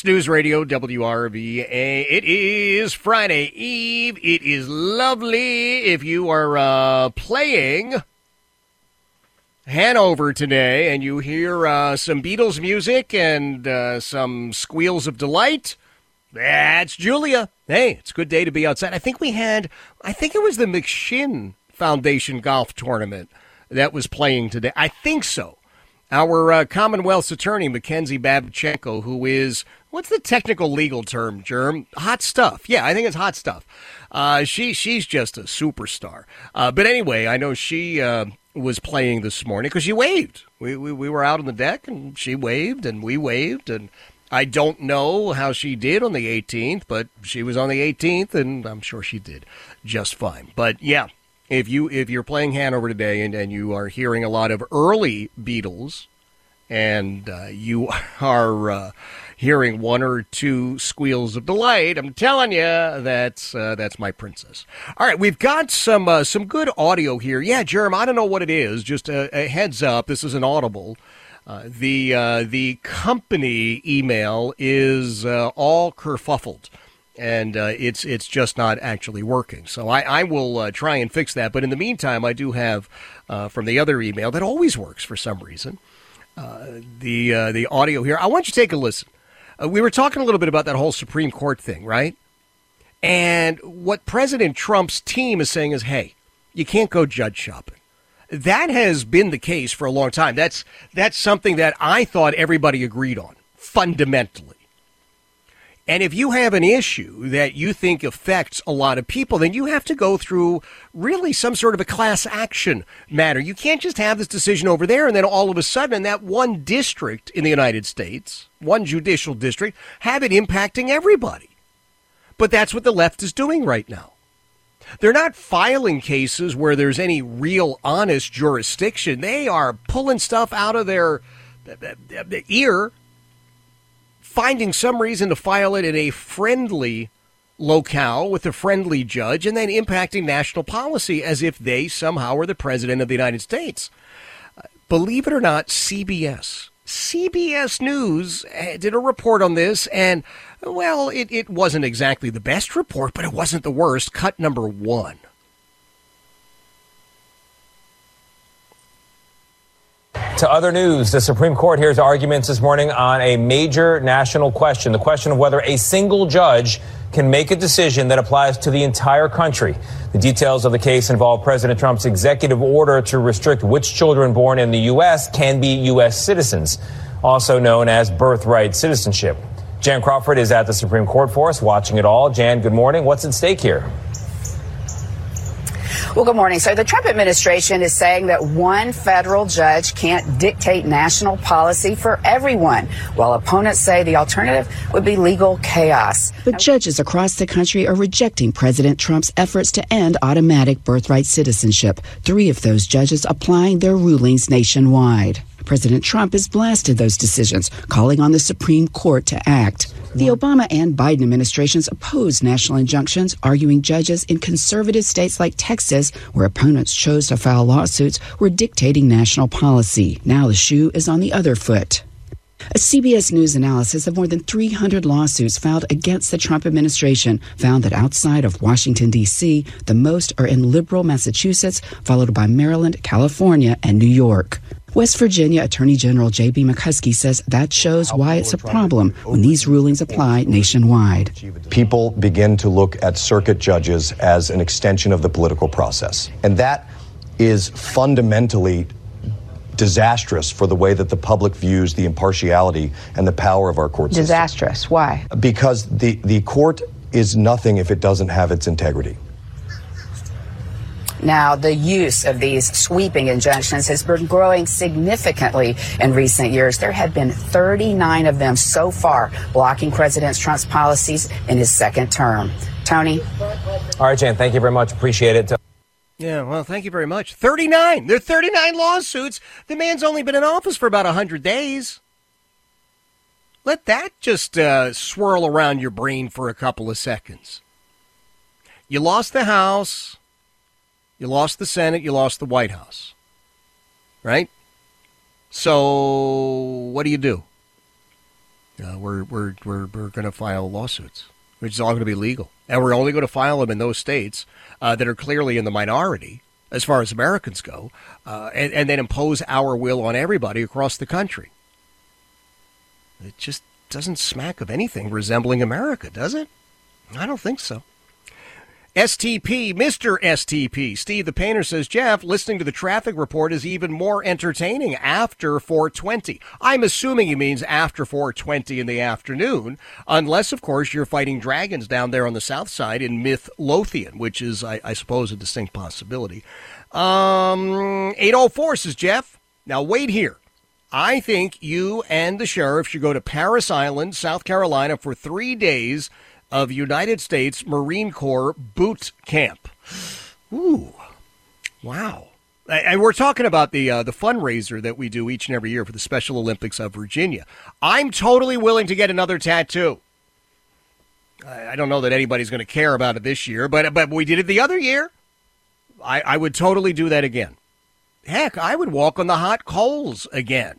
Fox News Radio, WRVA. It is Friday Eve. It is lovely if you are playing Hanover today and you hear some Beatles music and some squeals of delight. That's Julia. Hey, it's a good day to be outside. I think it was the McShin Foundation golf tournament that was playing today. I think so. Our Commonwealth's attorney, Mackenzie Babchenko, who is, what's the technical legal term, Germ? Hot stuff. Yeah, I think it's hot stuff. She's just a superstar. But anyway, I know she was playing this morning because she waved. We were out on the deck, and she waved, and we waved. And I don't know how she did on the 18th, but she was on the 18th, and I'm sure she did just fine. But, yeah. If you're playing Hanover today and you are hearing a lot of early Beatles and you are hearing one or two squeals of delight, I'm telling you that's my princess. All right, we've got some good audio here. Yeah, Jerem, I don't know what it is. Just a heads up, this is an audible. The company email is all kerfuffled. And it's just not actually working. So I will try and fix that. But in the meantime, I do have from the other email that always works for some reason, the audio here. I want you to take a listen. We were talking a little bit about that whole Supreme Court thing, right? And what President Trump's team is saying is, hey, you can't go judge shopping. That has been the case for a long time. That's something that I thought everybody agreed on, fundamentally. And if you have an issue that you think affects a lot of people, then you have to go through really some sort of a class action matter. You can't just have this decision over there and then all of a sudden in that one district in the United States, one judicial district, have it impacting everybody. But that's what the left is doing right now. They're not filing cases where there's any real honest jurisdiction. They are pulling stuff out of their ear, finding some reason to file it in a friendly locale with a friendly judge, and then impacting national policy as if they somehow are the president of the United States. Believe it or not, CBS News did a report on this, and, well, it wasn't exactly the best report, but it wasn't the worst. Cut number 1. To other news, the Supreme Court hears arguments this morning on a major national question, the question of whether a single judge can make a decision that applies to the entire country. The details of the case involve President Trump's executive order to restrict which children born in the U.S. can be U.S. citizens, also known as birthright citizenship. Jan Crawford is at the Supreme Court for us, watching it all. Jan, good morning. What's at stake here? Well, good morning. So the Trump administration is saying that one federal judge can't dictate national policy for everyone, while opponents say the alternative would be legal chaos. But judges across the country are rejecting President Trump's efforts to end automatic birthright citizenship, 3 of those judges applying their rulings nationwide. President Trump has blasted those decisions, calling on the Supreme Court to act. The Obama and Biden administrations opposed national injunctions, arguing judges in conservative states like Texas, where opponents chose to file lawsuits, were dictating national policy. Now the shoe is on the other foot. A CBS News analysis of more than 300 lawsuits filed against the Trump administration found that outside of Washington, D.C., the most are in liberal Massachusetts, followed by Maryland, California, and New York. West Virginia Attorney General J.B. McCuskey says that shows why it's a problem when these rulings apply nationwide. People begin to look at circuit judges as an extension of the political process. And that is fundamentally disastrous for the way that the public views the impartiality and the power of our court system. Disastrous. Why? Because the court is nothing if it doesn't have its integrity. Now, the use of these sweeping injunctions has been growing significantly in recent years. There have been 39 of them so far, blocking President Trump's policies in his second term. Tony? All right, Jan, thank you very much. Appreciate it. Yeah, well, thank you very much. 39. There are 39 lawsuits. The man's only been in office for about 100 days. Let that just swirl around your brain for a couple of seconds. You lost the House. You lost the Senate, you lost the White House, right? So what do? we're going to file lawsuits, which is all going to be legal. And we're only going to file them in those states that are clearly in the minority as far as Americans go, and then impose our will on everybody across the country. It just doesn't smack of anything resembling America, does it? I don't think so. STP, Mr. STP, Steve the Painter says, Jeff, listening to the traffic report is even more entertaining after 4:20. I'm assuming he means after 4:20 in the afternoon, unless, of course, you're fighting dragons down there on the south side in Midlothian, which is, I suppose, a distinct possibility. 804 says, Jeff, now wait here. I think you and the sheriff should go to Parris Island, South Carolina, for 3 days of United States Marine Corps boot camp. Ooh, wow. And we're talking about the fundraiser that we do each and every year for the Special Olympics of Virginia. I'm totally willing to get another tattoo. I don't know that anybody's going to care about it this year, but we did it the other year. I would totally do that again. Heck, I would walk on the hot coals again.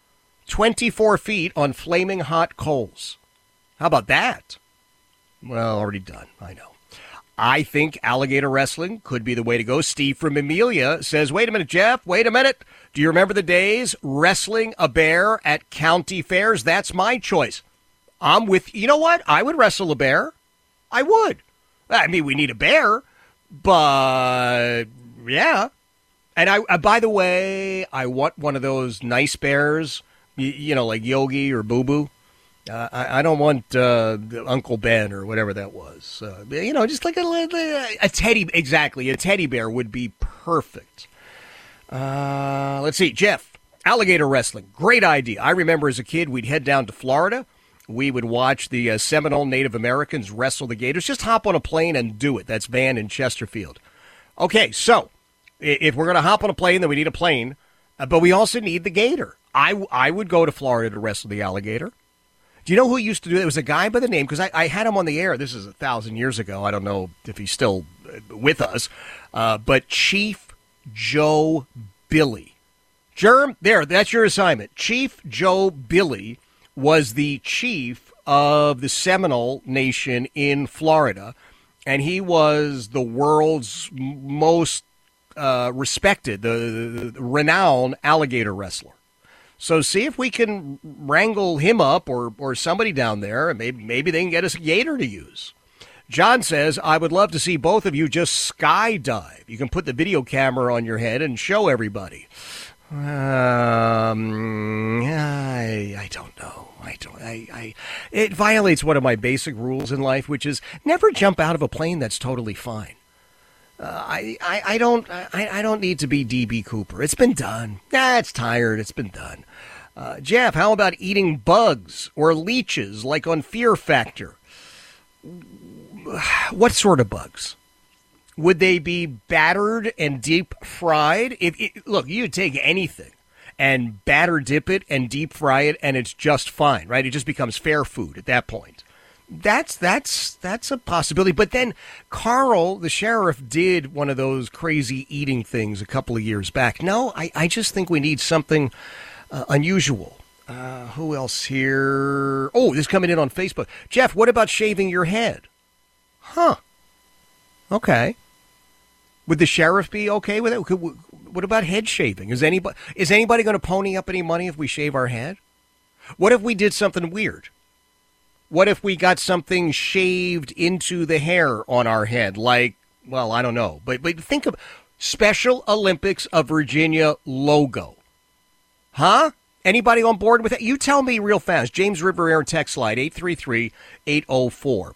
24 feet on flaming hot coals. How about that? Well, already done. I know. I think alligator wrestling could be the way to go. Steve from Amelia says, wait a minute, Jeff, wait a minute. Do you remember the days wrestling a bear at county fairs? That's my choice. I'm with, you know what? I would wrestle a bear. I would. I mean, we need a bear, but yeah. And I by the way, I want one of those nice bears, you know, like Yogi or Boo Boo. I don't want Uncle Ben or whatever that was. You know, just like a teddy. Exactly. A teddy bear would be perfect. Let's see. Jeff, alligator wrestling. Great idea. I remember as a kid, we'd head down to Florida. We would watch the Seminole Native Americans wrestle the gators. Just hop on a plane and do it. That's Van in Chesterfield. Okay, so if we're going to hop on a plane, then we need a plane. But we also need the gator. I would go to Florida to wrestle the alligator. Do you know who used to do that? It was a guy by the name, because I had him on the air. This is 1,000 years ago. I don't know if he's still with us. But Chief Joe Billy. Germ, there, that's your assignment. Chief Joe Billy was the chief of the Seminole Nation in Florida, and he was the world's most respected, the renowned alligator wrestler. So see if we can wrangle him up or somebody down there, and maybe they can get us a gator to use. John says, I would love to see both of you just skydive. You can put the video camera on your head and show everybody. I don't know. It violates one of my basic rules in life, which is never jump out of a plane that's totally fine. I don't need to be D.B. Cooper. It's been done. It's tired. It's been done. Jeff, how about eating bugs or leeches like on Fear Factor? What sort of bugs? Would they be battered and deep fried? Look, you take anything and batter dip it and deep fry it, and it's just fine, right? It just becomes fair food at that point. That's a possibility. But then Carl, the sheriff, did one of those crazy eating things a couple of years back. No, I just think we need something unusual. Who else here? Oh, this is coming in on Facebook. Jeff, what about shaving your head? Huh. Okay. Would the sheriff be okay with it? What about head shaving? Is anybody going to pony up any money if we shave our head? What if we did something weird? What if we got something shaved into the hair on our head? Like, well, I don't know. But think of Special Olympics of Virginia logo. Huh? Anybody on board with that? You tell me real fast. James River Air text slide, 833-804-1140.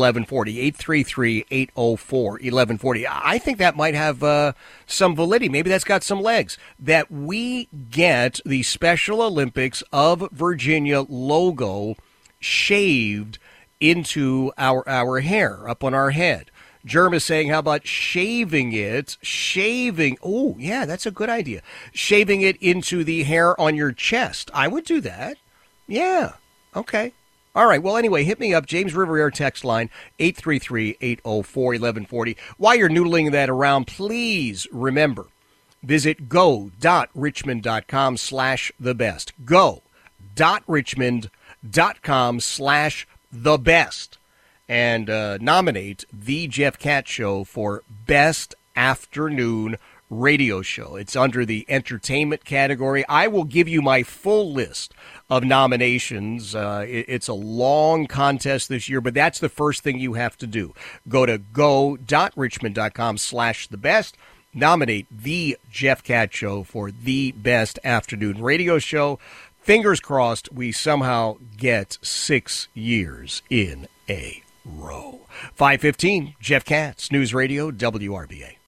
833-804-1140. I think that might have some validity. Maybe that's got some legs. That we get the Special Olympics of Virginia logo shaved into our hair, up on our head. Germ is saying, how about shaving it? Oh, yeah, that's a good idea. Shaving it into the hair on your chest. I would do that. Yeah, okay. All right, well, anyway, hit me up, James River Air text line, 833-804-1140. While you're noodling that around, please remember, visit go.richmond.com/thebest. Go.richmond.com/thebest. richmond.com/thebest and nominate The Jeff Katz Show for Best Afternoon Radio Show. It's under the entertainment category. I will give you my full list of nominations. It's a long contest this year, but that's the first thing you have to do. Go to go.richmond.com/thebest. Nominate The Jeff Katz Show for the Best Afternoon Radio Show. Fingers crossed we somehow get 6 years in a row. 5:15, Jeff Katz, News Radio, WRBA.